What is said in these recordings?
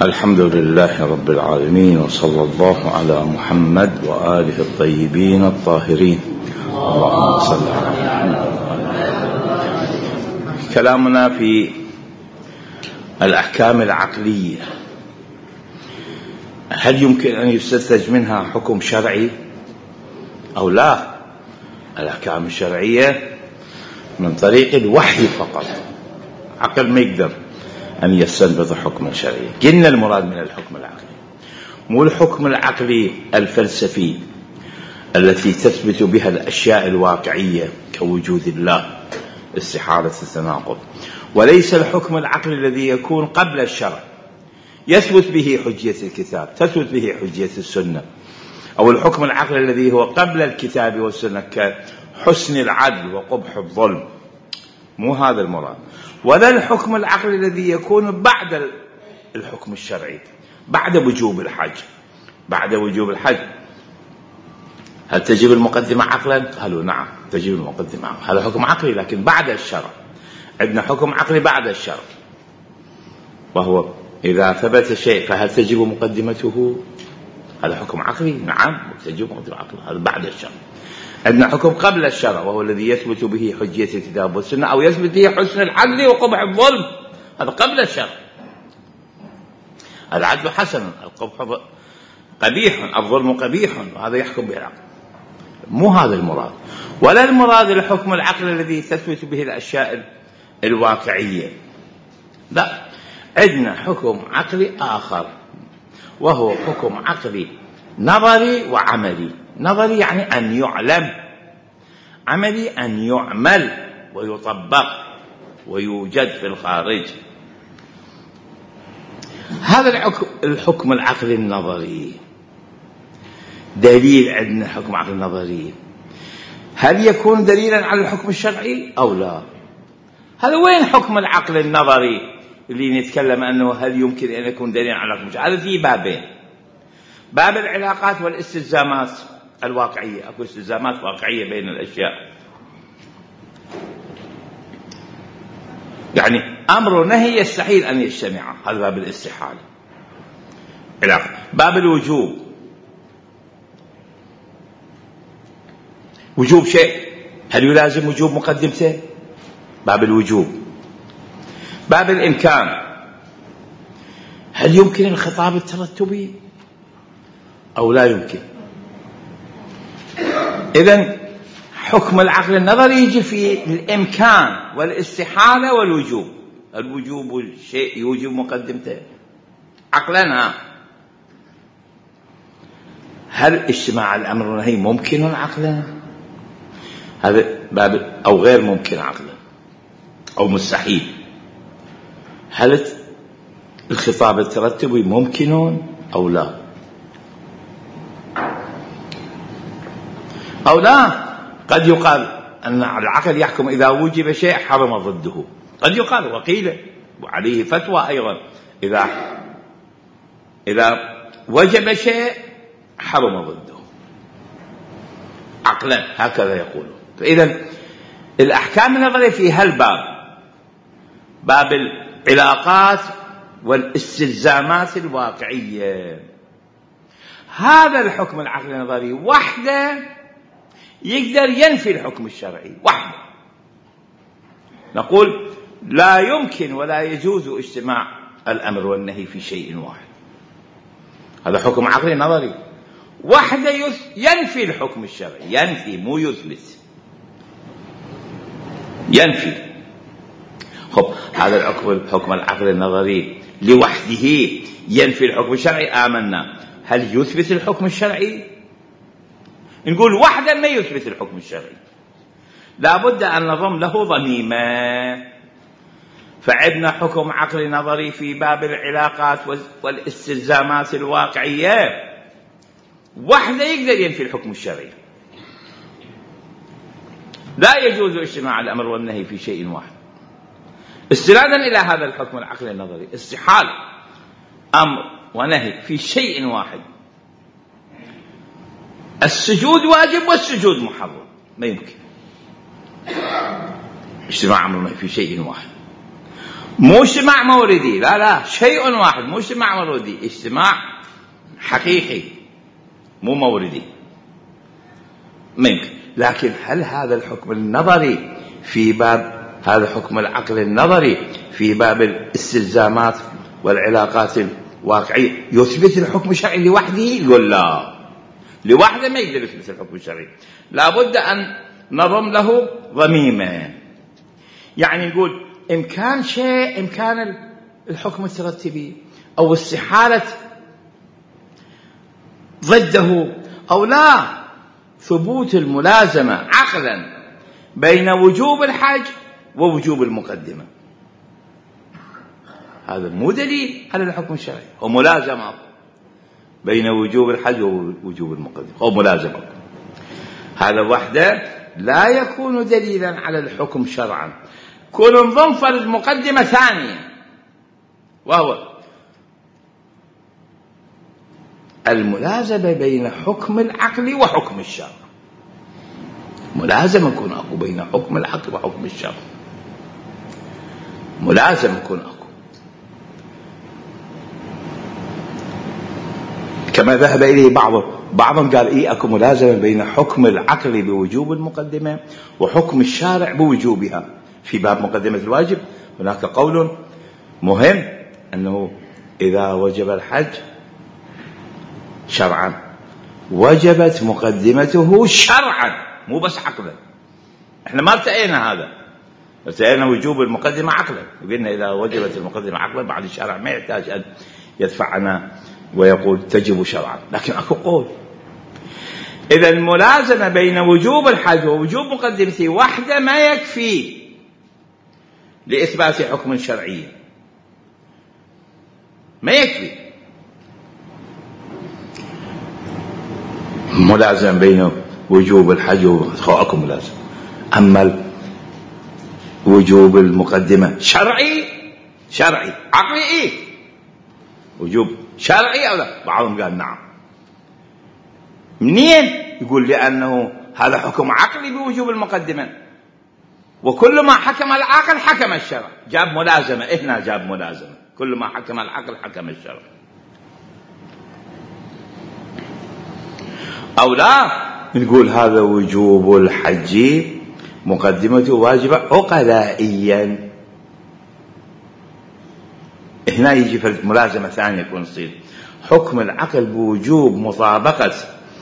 الحمد لله رب العالمين، وصلى الله على محمد وآله الطيبين الطاهرين. اللهم صل على محمد. كلامنا في الأحكام العقلية، هل يمكن أن يستنتج منها حكم شرعي أو لا؟ الأحكام الشرعية من طريق الوحي فقط، عقل ما يقدر أن يستنبط حكما شرعيا. قلنا المراد من الحكم العقلي مو الحكم العقلي الفلسفي التي تثبت بها الأشياء الواقعية كوجود الله، استحالة التناقض، وليس الحكم العقلي الذي يكون قبل الشرع يثبت به حجية الكتاب، تثبت به حجية السنة، أو الحكم العقلي الذي هو قبل الكتاب والسنة كحسن العدل وقبح الظلم، مو هذا المراد. ولا الحكم العقلي الذي يكون بعد الحكم الشرعي، بعد وجوب الحج. بعد وجوب الحج هل تجب المقدمة عقلا؟ قالوا نعم تجب المقدمة عقلا، هذا حكم عقلي لكن بعد الشرع. عندنا حكم عقلي بعد الشرع، وهو إذا ثبت شيء فهل تجب مقدمته؟ هذا حكم عقلي، نعم تجب مقدمة عقلا، هذا بعد الشرع. عندنا حكم قبل الشرع وهو الذي يثبت به حجية الكتاب والسنة، أو يثبت به حسن العدل وقبح الظلم، هذا قبل الشرع. العدل حسن، القبح قبيح، الظلم قبيح، وهذا يحكم به العقل. مو هذا المراد. ولا المراد الحكم العقلي الذي تثبت به الأشياء الواقعية، لا، عندنا حكم عقلي آخر وهو حكم عقلي نظري وعملي. نظري يعني أن يعلم، عملي أن يعمل ويطبق ويوجد في الخارج. هذا الحكم العقلي النظري دليل. عندنا حكم عقلي نظري، هل يكون دليلا على الحكم الشرعي أو لا؟ هذا وين حكم العقل النظري اللي نتكلم أنه هل يمكن أن يكون دليلا على الحكم الشرعي؟ هذا في بابين: باب العلاقات والاستلزامات الواقعية، أكو استلزامات واقعية بين الأشياء، يعني أمر ونهي يستحيل أن يجتمع، هذا باب الاستحالة. علاقة. باب الوجوب، وجوب شيء هل يلازم وجوب مقدمته؟ باب الوجوب. باب الإمكان، هل يمكن الخطاب الترتبي أو لا يمكن؟ إذن حكم العقل النظري يجي في الإمكان والاستحالة والوجوب. الوجوب شيء يوجب مقدمته عقلا، هل اجتماع الأمر والنهي ممكن عقلا؟ هذا باب، أو غير ممكن عقلا أو مستحيل. هل الخطاب الترتبي ممكن أو لا؟ أو لا. قد يقال أن العقل يحكم إذا وجب شيء حرم ضده، قد يقال وقيل وعليه فتوى أيضا إذا وجب شيء حرم ضده عقلا، هكذا يقولون. فإذا الأحكام النظرية في هالباب، باب العلاقات والاستلزامات الواقعية، هذا الحكم العقلي النظري وحده يقدر ينفي الحكم الشرعي وحده. نقول لا يمكن ولا يجوز اجتماع الأمر والنهي في شيء واحد، هذا حكم عقلي نظري وحده ينفي الحكم الشرعي، ينفي مو يثبت، ينفي. خب هذا الحكم العقلي النظري لوحده ينفي الحكم الشرعي، آمنا. هل يثبت الحكم الشرعي؟ نقول وحده ما يثبت الحكم الشرعي، لابد أن نضم له ضميمة. فعندنا حكم عقلي نظري في باب العلاقات والاستلزامات الواقعية، وحده يقدر ينفي الحكم الشرعي. لا يجوز اجتماع الأمر والنهي في شيء واحد. استنادا إلى هذا الحكم العقلي النظري، استحال أمر ونهي في شيء واحد. السجود واجب والسجود محرم، ما يمكن اجتماع أمر ونهي في شيء واحد. مو اجتماع موردي، لا شيء واحد، مو اجتماع موردي، اجتماع حقيقي مو موردي منك. لكن هل هذا الحكم النظري في باب هذا حكم العقل النظري في باب الاستلزامات والعلاقات الواقعية يثبت الحكم الشرعي لوحده؟ يقول لا، لوحده ما يقدر يثبت الحكم الشرعي، لابد أن نضم له ضميمة. يعني نقول إمكان شيء، إمكان الحكم الترتبي أو استحالة ضده أو لا، ثبوت الملازمة عقلا بين وجوب الحج ووجوب المقدمة، هذا مو دليل على الحكم الشرعي، هو ملازمة بين وجوب الحج ووجوب المقدمة، هو ملازمة. هذا وحده لا يكون دليلا على الحكم شرعا. كل نظم فرض مقدمة ثانية، وهو الملازمة بين حكم العقل وحكم الشرع. ملازم يكون أكو بين حكم العقل وحكم الشرع، ملازم يكون أكو، كما ذهب إليه بعضهم قال أكو ملازمة بين حكم العقل بوجوب المقدمة وحكم الشارع بوجوبها في باب مقدمة الواجب. هناك قول مهم أنه إذا وجب الحج شرعا وجبت مقدمته شرعا، مو بس عقلا. احنا ما ارتأينا هذا، ارتأينا وجوب المقدمة عقلا، وقلنا إذا وجبت المقدمة عقلا بعد الشرع ما يحتاج أن يدفعنا ويقول تجب شرعا. لكن أكو قول إذا الملازمة بين وجوب الحج ووجوب مقدمته وحده ما يكفي لإثبات حكم شرعي، ما يكفي. ملازم بين وجوب الحج أكو ملازم، أما وجوب المقدمة شرعي عقلي وجوب شرعي أو لا؟ بعضهم قال نعم. منين؟ يقول لأنه هذا حكم عقلي بوجوب المقدمة، وكل ما حكم العقل حكم الشرع. جاب ملازمة، هنا جاب ملازمة، كل ما حكم العقل حكم الشرع. أو لا نقول هذا وجوب الحج مقدمته واجبة عقلائيا، هنا يجي في ملازمة ثانية يكون تصير حكم العقل بوجوب مطابقة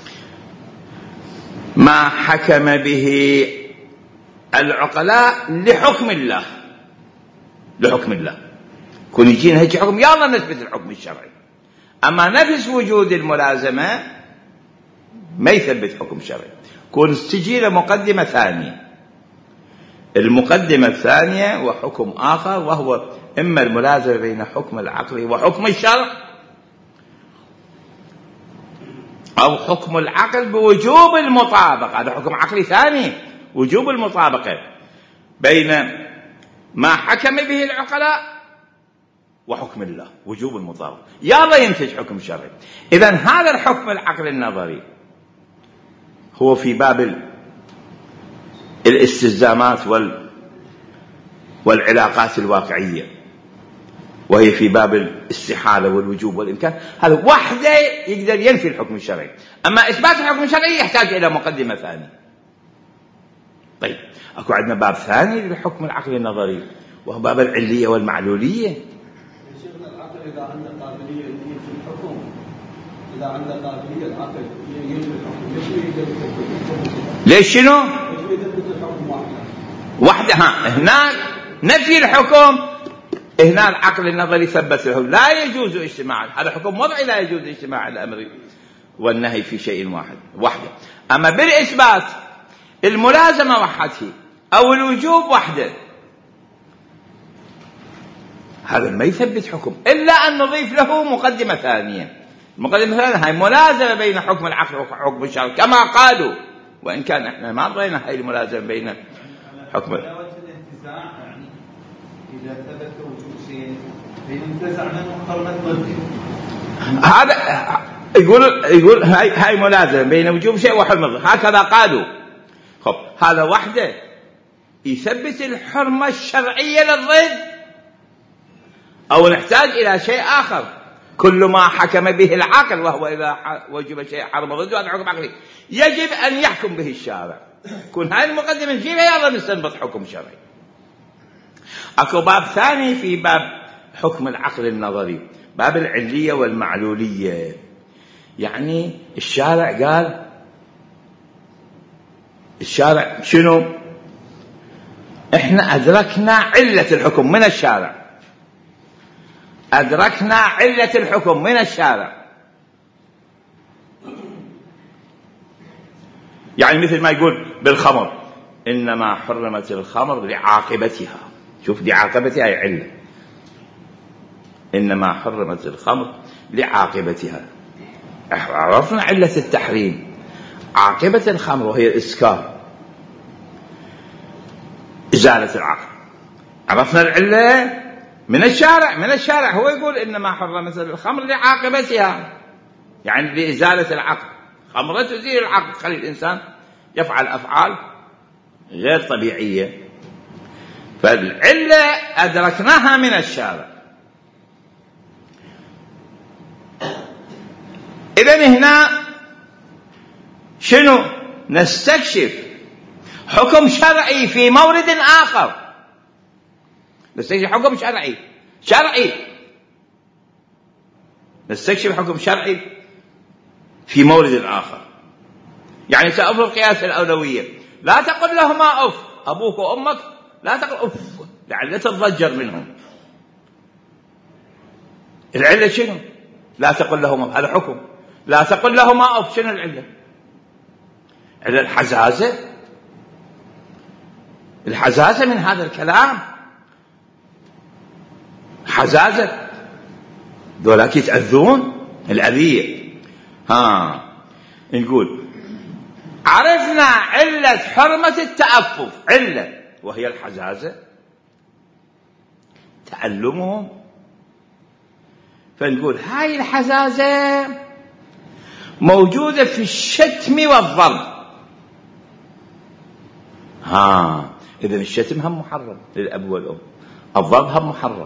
ما حكم به العقلاء لحكم الله. كون يجينا هيك حكم يلا نثبت الحكم الشرعي، أما نفس وجود الملازمة ما يثبت حكم شرعي. كون تجي مقدمة ثانية، المقدمة الثانية وحكم آخر، وهو إما الملازمة بين حكم العقل وحكم الشرع، أو حكم العقل بوجوب المطابقة، هذا حكم عقلي ثاني، وجوب المطابقة بين ما حكم به العقلاء وحكم الله، وجوب المطابقة يلا ينتج حكم شرعي. إذن هذا الحكم العقل النظري هو في باب الاستلزامات والعلاقات الواقعية، وهي في باب الاستحالة والوجوب والإمكان، هذا وحده يقدر ينفي الحكم الشرعي. أما إثبات الحكم الشرعي يحتاج إلى مقدمة ثانية. طيب أكو عندنا باب ثاني للحكم العقل النظري، وهو باب العلية والمعلولية. شيخنا العقل إذا عنده قابلية في الحكم، إذا عنده قابلية العقل ينفي الحكم، ليش شنو؟ وحده. هناك نفي الحكم، هنا العقل النظري ثبت له لا يجوز اجتماع، هذا حكم وضعي لا يجوز اجتماع الأمر والنهي في شيء وحده. أما بالإثبات الملازمة وحده أو الوجوب وحده، هذا ما يثبت حكم إلا أن نضيف له مقدمة ثانية. المقدمة الثانية هاي ملازمة بين حكم العقل وحكم الشرع كما قالوا، وإن كان احنا ما رأينا هاي الملازمة بين حكم الانتزاع، يعني إذا ثبت وجود شيء ينتزع منه حرمة ضده، هذا يقول هاي ملازمة بين وجوب شيء وحرمة ضده، هكذا قالوا. خب هذا وحده يثبت الحرمة الشرعية للضد، أو نحتاج إلى شيء آخر. كل ما حكم به العقل، وهو إذا وجب شيء حرم ضده هذا حكم عقلي، يجب أن يحكم به الشارع. كون هاي المقدمة نجيبها يلا نستنبط حكم شرعي. أكو باب ثاني في باب حكم العقل النظري، باب العلية والمعلولية. يعني الشارع قال، الشارع شنو؟ احنا أدركنا علة الحكم من الشارع، أدركنا علة الحكم من الشارع. يعني مثل ما يقول بالخمر، إنما حرمت الخمر لعاقبتها. شوف لعاقبتها هي علة، إنما حرمت الخمر لعاقبتها. عرفنا علة التحريم، عاقبة الخمر وهي الإسكار، إزالة العقل. عرفنا العلة من الشارع، من الشارع هو يقول إنما حرمت الخمر لعاقبتها، يعني لإزالة العقل. خمرة تزيل العقل، تخلي الإنسان يفعل أفعال غير طبيعية. فالعلة أدركناها من الشارع. إذن هنا شنو؟ نستكشف حكم شرعي في مورد آخر. نستكشف حكم شرعي نستكشف حكم شرعي في مورد آخر. يعني سأفرض قياس الأولوية، لا تقل لهما أف، أبوك وأمك لا تقل أف لعل تتضجر منهم. العلة شنو؟ لا تقل لهما، هذا حكم لا تقل لهما أف. شنو العلة؟ علة الحزازة من هذا الكلام، حزازة ذولاك يتأذون الأذية. نقول عرفنا علة حرمة التأفف، علة وهي الحزازة، تعلمهم. فنقول هاي الحزازة موجودة في الشتم والضرب. إذن الشتم هم محرم للأب والأم، الضرب هم محرم.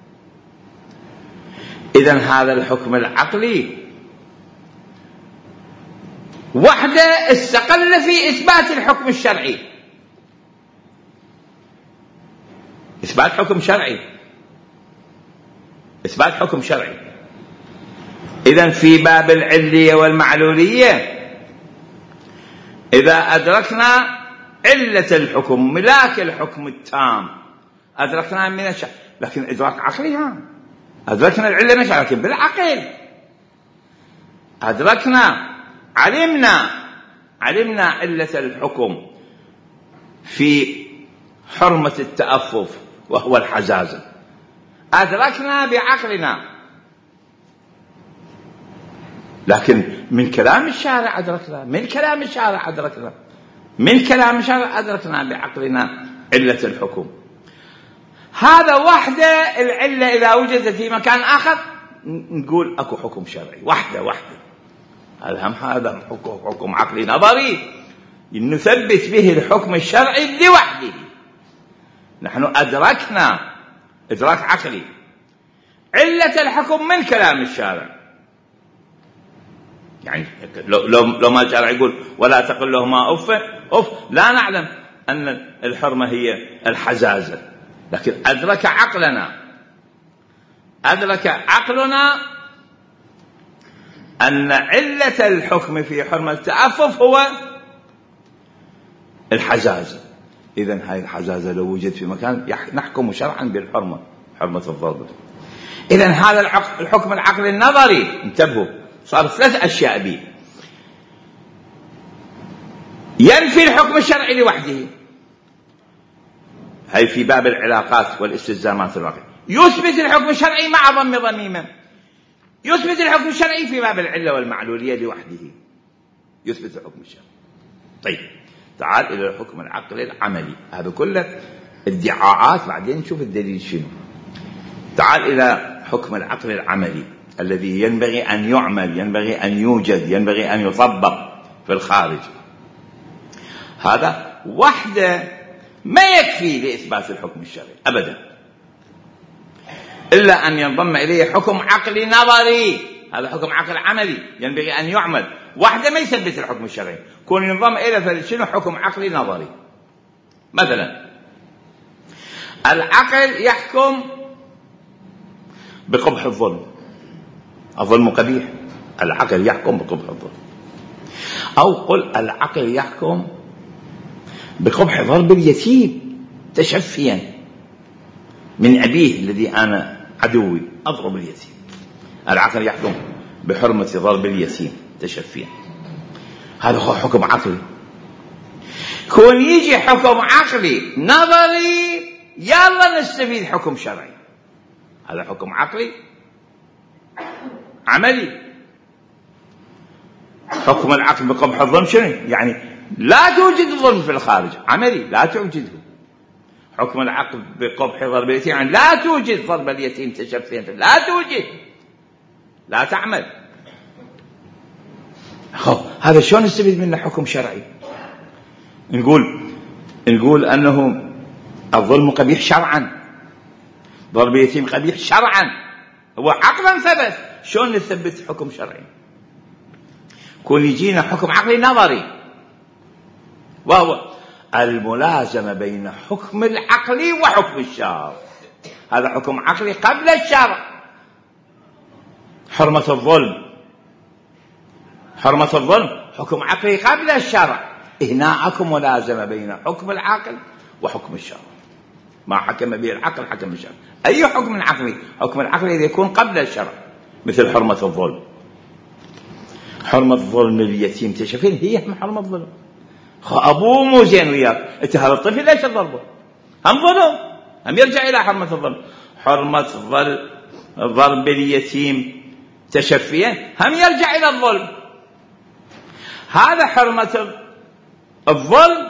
إذن هذا الحكم العقلي وحده استقل في إثبات الحكم الشرعي، إثبات حكم شرعي. إذن في باب العلية والمعلولية إذا أدركنا علة الحكم، ملاك الحكم التام، أدركنا من الشرع، لكن إدراك عقلي. أدركنا العلة من الشرع لكن بالعقل. أدركنا علمنا علة الحكم في حرمة التأفف وهو الحزازة، أدركنا بعقلنا، لكن من كلام الشارع أدركنا، من كلام الشارع أدركنا بعقلنا علة الحكم. هذا وحده العلة. إذا وجدت في مكان آخر نقول أكو حكم شرعي وحده. هذا حكم عقلي نظري نثبت به الحكم الشرعي لوحده. نحن أدركنا إدراك عقلي علة الحكم من كلام الشارع. يعني لو ما الشارع يقول ولا تقل لهما أف، لا نعلم أن الحرمة هي الحزازة، لكن أدرك عقلنا أن علة الحكم في حرمة التأفف هو الحزازة. إذن هاي الحزازة لو وجد في مكان نحكم شرعا بالحرمة، حرمة الضرب. إذن هذا الحكم العقلي النظري، انتبهوا، صار 3 أشياء به. ينفي الحكم الشرعي لوحده، هاي في باب العلاقات والاستلزامات الواقع. يثبت الحكم الشرعي مع ضم ضميمة، يثبت الحكم الشرعي في باب العلة والمعلولية لوحده، يثبت الحكم الشرعي. طيب تعال إلى الحكم العقلي العملي، هذا كله ادعاءات، بعدين نشوف الدليل شنو. تعال إلى حكم العقل العملي الذي ينبغي أن يعمل، ينبغي أن يوجد، ينبغي أن يطبق في الخارج. هذا وحده ما يكفي لإثبات الحكم الشرعي أبدا. إلا أن ينضم إليه حكم عقلي نظري. هذا حكم عقل عملي ينبغي أن يعمل وحده ما يثبت الحكم الشرعي، كون ينضم إلى شنو حكم عقلي نظري. مثلا العقل يحكم بقبح الظلم، الظلم قبيح، العقل يحكم بقبح الظلم. أو قل العقل يحكم بقبح ضرب اليتيم تشفيا من أبيه الذي أنا عدوي أضرب اليتيم، العقل يحكم بحرمة ضرب اليتيم تشفيا، هذا هو حكم عقلي. كون يجي حكم عقلي نظري يلا نستفيد حكم شرعي، هذا حكم عقلي عملي. حكم العقل بقبح الظلم شنو يعني؟ لا توجد الظلم في الخارج، عملي لا توجده. حكم العقل بقبح ضرب اليتيم يعني لا توجد ضرب اليتيم تشفيا، لا توجد، لا تعمل. هذا شلون نستفيد منه حكم شرعي؟ نقول أنه الظلم قبيح شرعا، ضرب اليتيم قبيح شرعا، هو عقلا ثبت. شلون نثبت حكم شرعي؟ كون يجينا حكم عقلي نظري، وهو الملازمة بين حكم العقل وحكم الشرع. هذا حكم عقلي قبل الشرع، حرمة الظلم حكم عقلي قبل الشرع. هنا أكو ملازمة بين حكم العقل وحكم الشرع، ما حكم به العقل حكم الشرع. أي حكم عقلي؟ حكم العقل إذا يكون قبل الشرع، مثل حرمة الظلم. حرمة ظلم اليتيم تشفين هي حرمة الظلم. أبوه مو زين وياك، أنت هذا الطفل ليش تضربه؟ هم ظلم، هم يرجع إلى حرمة الظلم. حرمة ضرب اليتيم تشفيا هم يرجع إلى الظلم. هذا حرمة الظلم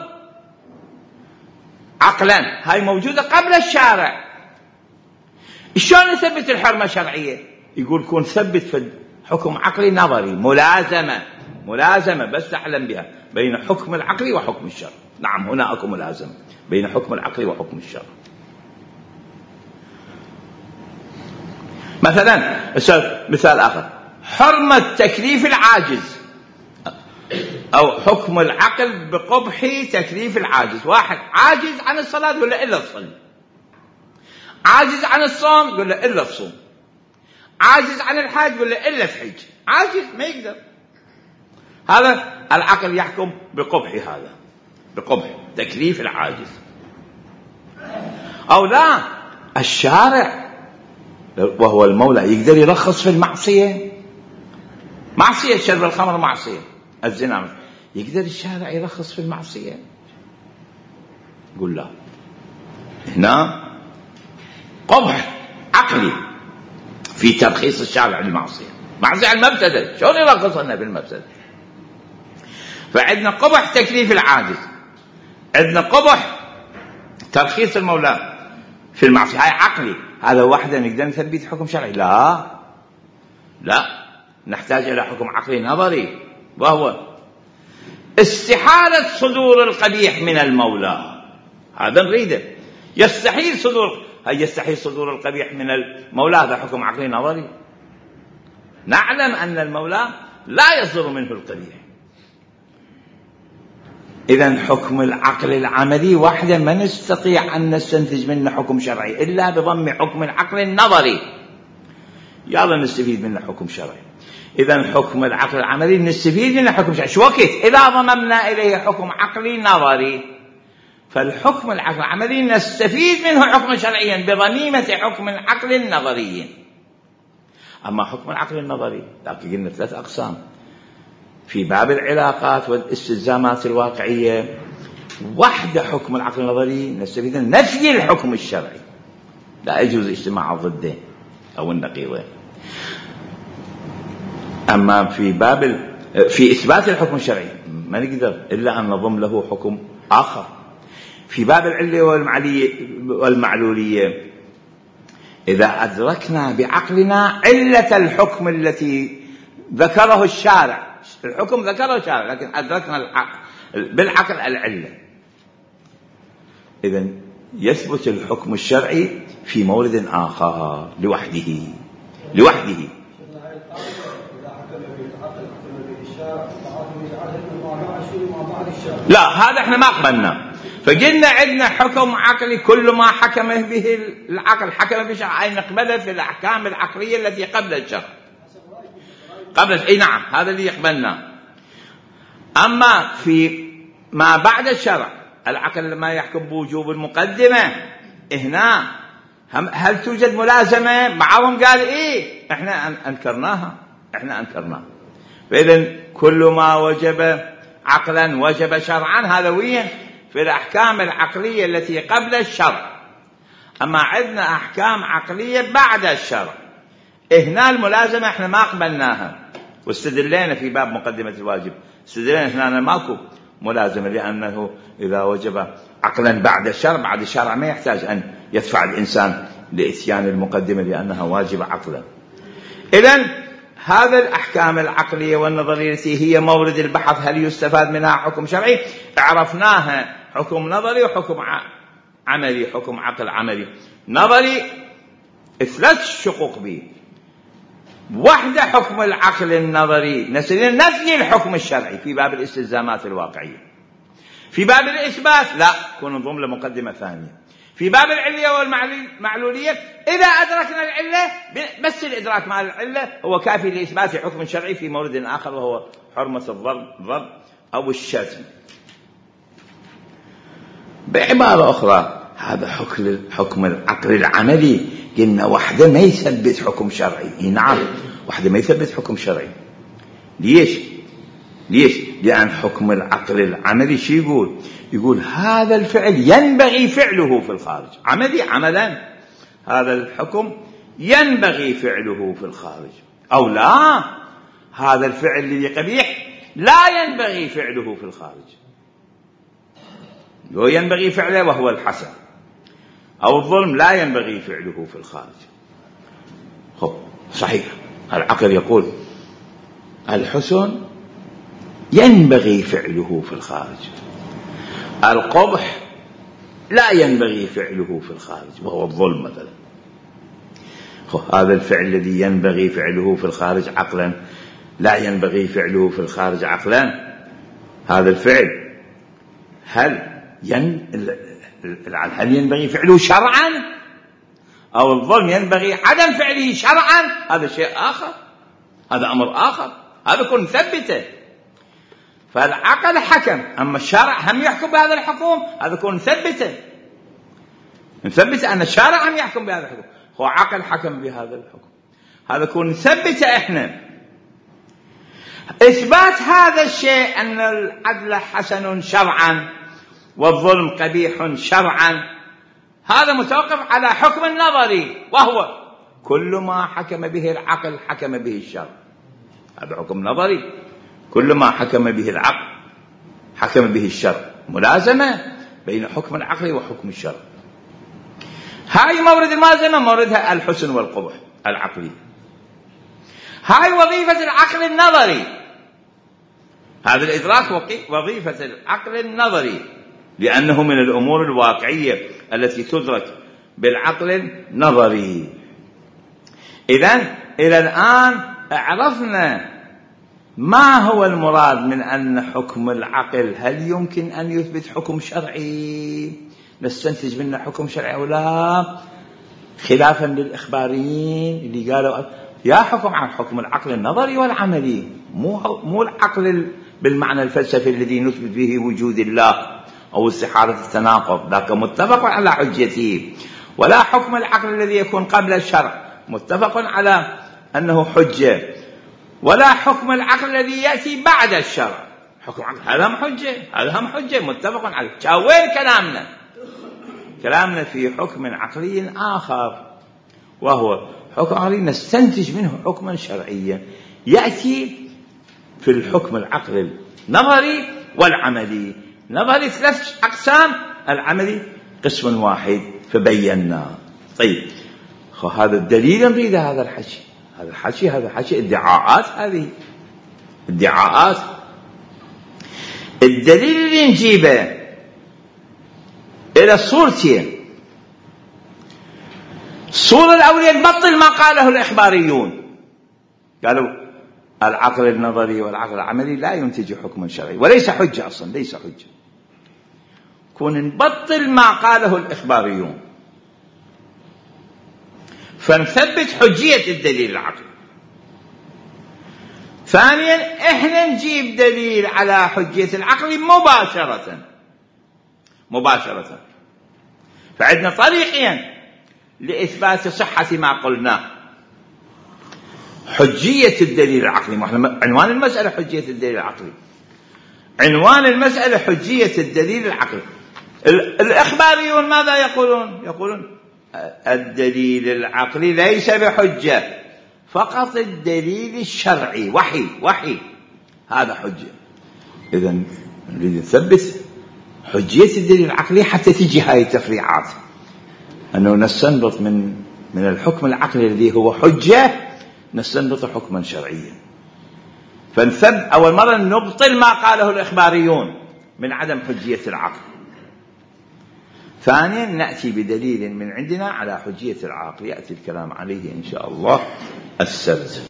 عقلا، هاي موجودة قبل الشارع. شلون نثبت الحرمة الشرعية؟ يقول كون ثبت في حكم عقلي نظري، ملازمة بس تعلم بها بين حكم العقل وحكم الشرع. نعم هنا أكو ملازمة بين حكم العقل وحكم الشرع. مثلا مثال آخر، حرمة تكليف العاجز، أو حكم العقل بقبح تكليف العاجز. واحد عاجز عن الصلاة يقول له إلا تصلي، عاجز عن الصوم يقول له إلا تصوم، عاجز عن الحج يقول له إلا تحج، عاجز ما يقدر. هذا العقل يحكم بقبح، هذا بقبح تكليف العاجز. أو لا، الشارع وهو المولى يقدر يرخص في المعصية، معصية شرب الخمر معصية، الزنا يقدر الشارع يرخص في المعصية؟ يقول لا، هنا قبح عقلي في ترخيص الشارع للمعصية، معصية المبتدأ شلون يرخص لنا بالمبتدأ؟ فعندنا قبح تكليف العاجز، عندنا قبح ترخيص المولى في المعصية، هاي عقلي. هذا وحده نقدر نثبت حكم شرعي؟ لا، نحتاج إلى حكم عقلي نظري، وهو استحالة صدور القبيح من المولى. هذا نريده، يستحيل صدور القبيح من المولى، هذا حكم عقلي نظري. نعلم أن المولى لا يصدر منه القبيح. إذن حكم العقل العملي وحده ما نستطيع أن نستنتج منه حكم شرعي إلا بضم حكم العقل النظري، يلا نستفيد منه حكم شرعي. إذن حكم العقل العملي نستفيد منه حكم شرعي، شو وقت إذا ضممنا إليه حكم عقلي نظري، فالحكم العقل العملي نستفيد منه حكم شرعيا بضميمة حكم العقل النظري. أما حكم العقل النظري لكن قلنا 3 أقسام في باب العلاقات والاستلزامات الواقعية. وحده حكم العقل النظري نستفيد نفي الحكم الشرعي، لا يجوز اجتماع الضدين أو النقيضين. أما في إثبات الحكم الشرعي ما نقدر إلا أن نضم له حكم آخر. في باب العلة والمعلولية إذا أدركنا بعقلنا علة الحكم التي ذكره الشارع، الحكم ذكره الشارع لكن أدركنا بالعقل العلة، إذن يثبت الحكم الشرعي في مورد آخر لوحده. إذا حكم بالعقل حكم بالشرع ما بعد الشرع. لا، هذا احنا ما قبلنا. فقلنا عندنا حكم عقلي كل ما حكم به العقل حكم بالشرع، أي نقبله في الأحكام العقلية التي قبل الشرع. اي نعم، هذا اللي يقبلنا. أما في ما بعد الشرع العقل لما يحكم بوجوب المقدمة، هنا هل توجد ملازمة؟ بعضهم قال إيه، احنا أنكرناها. فإذا كل ما وجب عقلا وجب شرعا، هذا وين؟ في الأحكام العقلية التي قبل الشرع. أما عندنا أحكام عقلية بعد الشرع، هنا الملازمة احنا ما قبلناها، واستدلينا في باب مقدمة الواجب، استدلينا هنا ماكو ملازمة، لأنه إذا وجب عقلا بعد الشرع ما يحتاج أن يدفع الإنسان لإتيان المقدمة لأنها واجبة عقلا. إذن هذا الأحكام العقلية والنظرية التي هي مورد البحث هل يستفاد منها حكم شرعي، عرفناها حكم نظري وحكم عملي. حكم عقل عملي نظري 3 شقوق به. واحدة حكم العقل النظري نسأل نفي الحكم الشرعي في باب الاستلزامات الواقعية. في باب الإثبات لا، كون نضم لمقدمة ثانية. في باب العلية والمعلولية إذا أدركنا العلة، بس الإدراك مع العلة هو كافي لإثبات حكم شرعي في مورد آخر، وهو حرمة الضرب أو الشتم. بعبارة أخرى هذا حكم العقل العملي، قلنا وحده ما يثبت حكم شرعي. نعم، وحده ما يثبت حكم شرعي. ليش؟ لأن حكم العقل العملي شو يقول هذا الفعل ينبغي فعله في الخارج، عملا هذا الحكم ينبغي فعله في الخارج، أو لا، هذا الفعل الذي قبيح لا ينبغي فعله في الخارج. لو ينبغي فعله وهو الحسن، أو الظلم لا ينبغي فعله في الخارج. صحيح، العقل يقول الحسن ينبغي فعله في الخارج، القبح لا ينبغي فعله في الخارج وهو الظلم مثلا. هذا الفعل الذي ينبغي فعله في الخارج عقلا لا ينبغي فعله في الخارج عقلا، هذا الفعل هل ينبغي فعله شرعا، أو الظلم ينبغي عدم فعله شرعا؟ هذا شيء آخر، هذا أمر آخر، هذا كن ثبته. فالعقل حكم، أما الشرع هم يحكم بهذا الحكم، هذا كن نثبت أن الشرع هم يحكم بهذا الحكم. هو عقل حكم بهذا الحكم، هذا كن نثبته إحنا. إثبات هذا الشيء أن العدل حسن شرعا والظلم قبيح شرعا، هذا متوقف على حكم النظري، وهو كل ما حكم به العقل حكم به الشرع. هذا حكم نظري، كل ما حكم به العقل حكم به الشرع، ملازمة بين حكم العقل وحكم الشرع. هاي مورد الملازمة، موردها الحسن والقبح العقلي. هاي وظيفة العقل النظري، هذا الإدراك وظيفة العقل النظري، لأنه من الأمور الواقعية التي تدرك بالعقل النظري. إذن إلى الآن عرفنا ما هو المراد من أن حكم العقل هل يمكن أن يثبت حكم شرعي، نستنتج منه حكم شرعي أو لا، خلافا للإخباريين اللي قالوا يا حكم عن حكم العقل النظري والعملي، مو العقل بالمعنى الفلسفي الذي نثبت به وجود الله أو استحالة التناقض، لكن متفق على حجته، ولا حكم العقل الذي يكون قبل الشرع متفق على أنه حجة، ولا حكم العقل الذي يأتي بعد الشرع حكم عقل، هذا هم حجة متفق عليه. وين كلامنا في حكم عقلي آخر، وهو حكم عقلي نستنتج منه حكما شرعيا يأتي في الحكم العقل النظري والعملي. نظري 3 أقسام، العملي قسم واحد فبينا. طيب، هذا الدليل نريد، هذا الحكي ادعاءات، هذه ادعاءات. الدليل اللي نجيبه إلى صورتين، الصورة الأولية تبطل ما قاله الإخباريون، قالوا العقل النظري والعقل العملي لا ينتج حكما شرعي وليس حجة، أصلا ليس حجة. كون نبطل ما قاله الإخباريون فنثبت حجية الدليل العقلي. ثانيا احنا نجيب دليل على حجية العقل مباشرة. فعندنا طريقين لإثبات صحة ما قلناه: حجية الدليل العقلي، عنوان المسألة حجية الدليل العقلي، عنوان المسألة حجية الدليل العقلي. الإخباريون ماذا يقولون؟ يقولون الدليل العقلي ليس بحجة، فقط الدليل الشرعي وحي هذا حجة. إذن نريد نثبت حجية الدليل العقلي حتى تجي هاي التفريعات، أنه نستنبط من الحكم العقلي الذي هو حجة نستنبط حكما شرعيا. أول مرة نبطل ما قاله الإخباريون من عدم حجية العقل. ثانيا نأتي بدليل من عندنا على حجية العقل، يأتي الكلام عليه إن شاء الله السبت.